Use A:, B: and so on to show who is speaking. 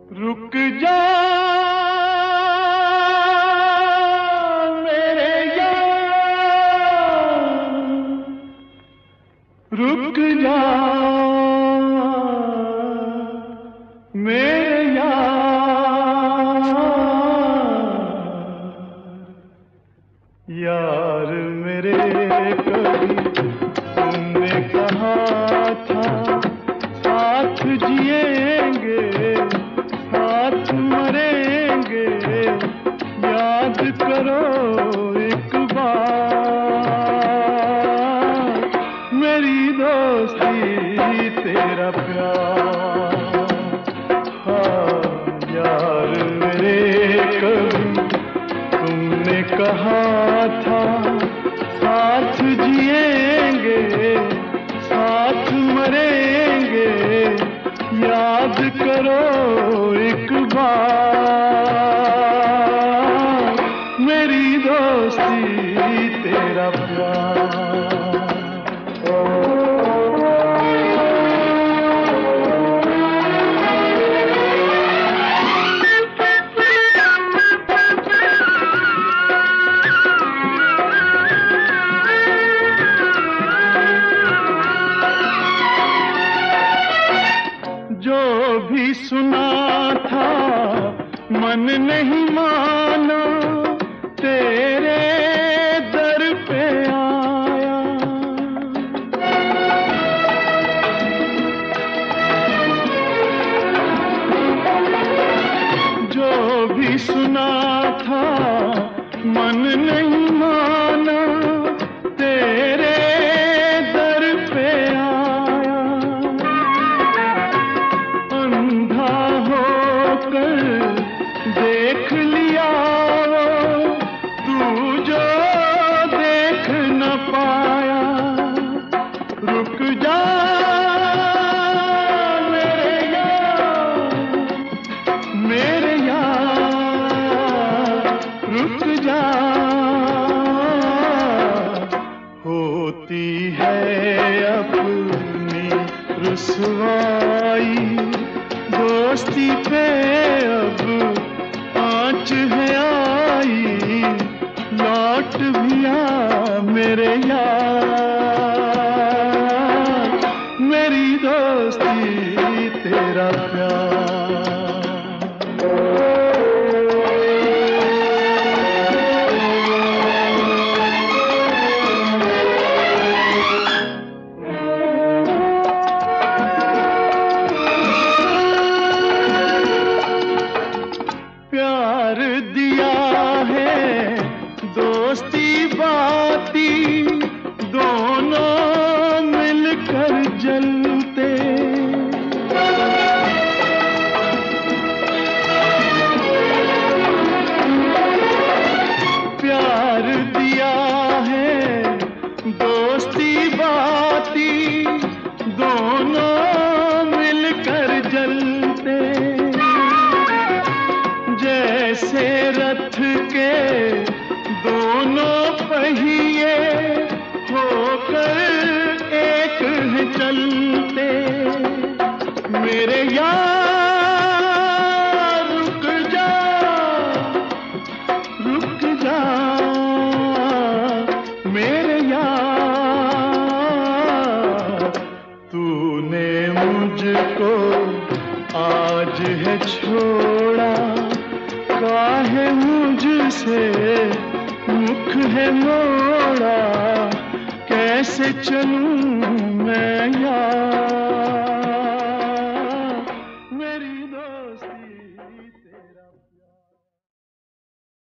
A: रुक जा मेरे यार, रुक जा मेरे यार मेरे। कभी तुमने कहा था साथ जिएंगे साथ मरेंगे, याद करो एक बार मेरी दोस्ती तेरा प्यार। हाँ यार मेरे, कभी तुमने कहा था साथ जिएंगे साथ मरेंगे, याद करो एक बार मेरी दोस्ती तेरा प्यार। जो भी सुना था मन नहीं माना, तेरे दर पे आया। जो भी सुना था मन नहीं माना, तेरे दर पे आया। अंधा होकर देख लिया तू जो देख न पाया। रुक जा मेरे यार, रुक जा। होती है अपनी रुसवाई, दोस्ती पे अब आँच है आई। लौट भी आ मेरे यार, मेरी दोस्ती तेरा प्यार। प्यार दिया है दोस्ती बाती, दोनों मिलकर जलते। प्यार दिया है दोस्ती बाती, दोनों मिलकर जलते। जैसे रथ के दोनों पहिए होकर एक है चलते। मेरे यार रुक जा, रुक जा मेरे यार। तूने मुझको आज है छोड़ा, काहे मुझसे मुख है मोड़ा। कैसे चलूं मैं यार।